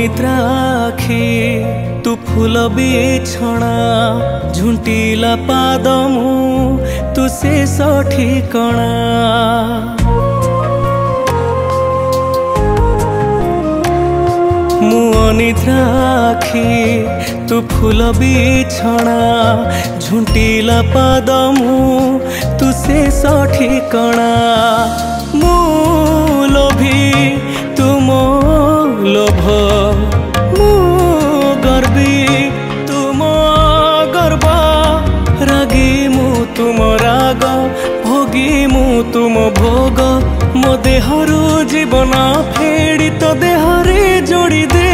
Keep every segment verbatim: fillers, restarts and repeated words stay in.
अनिद्रा आखि तू फूल बिछଣା झुंटिला पाद मु तू शेष ठिकଣା मु अनिद्रा आखि तू फूल बिछଣା झुंटिला पाद मु तू शेष ठिकଣା मु लोभी तुम लोभ मु गर्वी तुम गर्व रागी मु तुम राग भोगी मु तुम भोग मो देहरु जीवन फेड़ी तो देहरे जोड़ी दे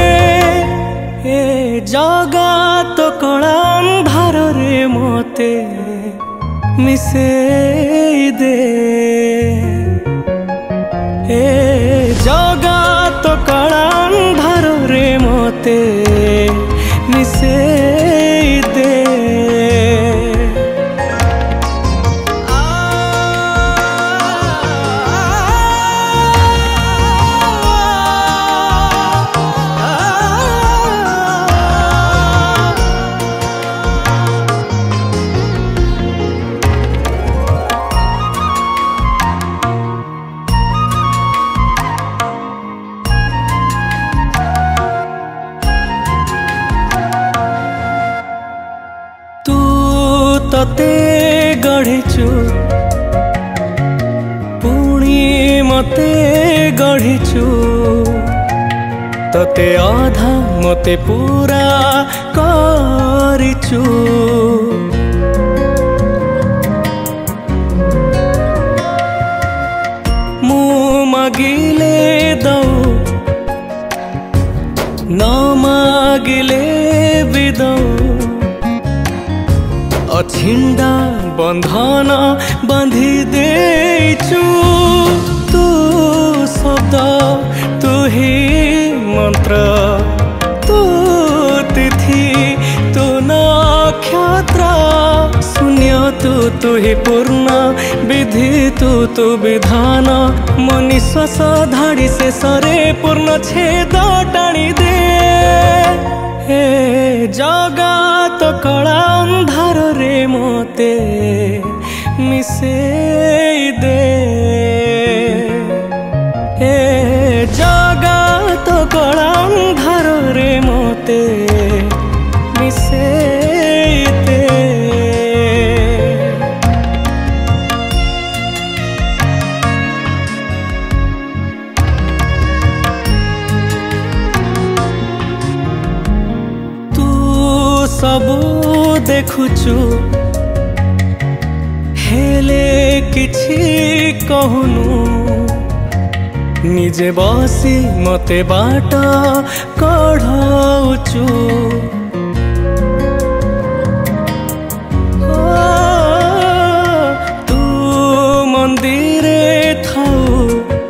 ए जगा तो कला अंधार रे मते मिसे दे ए जगा तो कला अंधार रे मते मिसे दे तते गढ़िचु पुणी मते गढ़िचु तते आधा मते पूरा करिचु मु मागिले दऊ न मागिले भी दऊ अछिंडा बंधन बांधी देचु तू शब्द तू ही मंत्र तू तिथि तू नक्षत्र शून्य तू तू ही पूर्ण विधि तू तू विधान मो निश्वास धाड़ी से सरे पूर्ण छेद टाणी दे हे जगा तो कला अंधार रे मते मिसे दे हे जगा तो कला अंधार रे मते मिसे दे सबू देखुचु हेले किछि कहूनु निजे बसी मते बाट कढ़ाउचु तू मंदिरे थाउ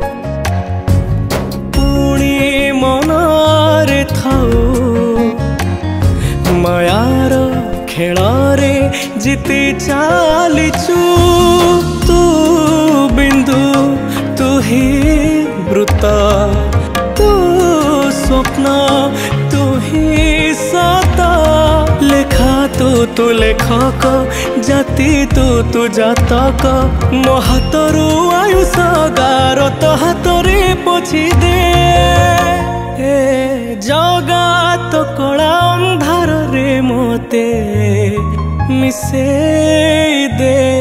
पुणी मनरे थाउ मायार खेलारे जीति चालिचु तू बिंदु तू ही वृत्त तू स्वप्न तू ही सत लेखा तू तू लेखक जाति तू तू जातक मो हाथरू आयुष गार तो हाथरे पोछि दे ए जगा तो कला अंधार रे मते मिसे दे।